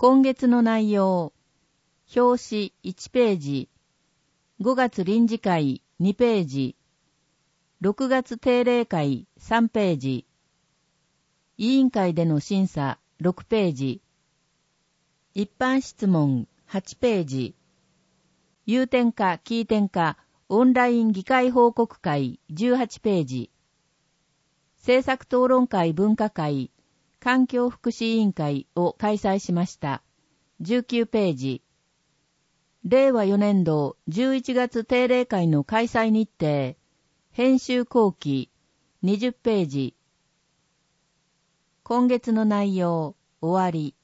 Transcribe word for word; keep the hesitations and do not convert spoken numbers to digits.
今月の内容。表紙いちページ。ごがつ臨時会にページ。ろくがつ定例会さんページ。委員会での審査ろくページ。一般質問はちページ。有点化・聞点化オンライン議会報告会じゅうはちページ。政策討論会分科会環境福祉委員会を開催しました。じゅうきゅうページ。れいわよねんどじゅういちがつ定例会の開催日程。編集後期にじゅっページ。今月の内容終わり。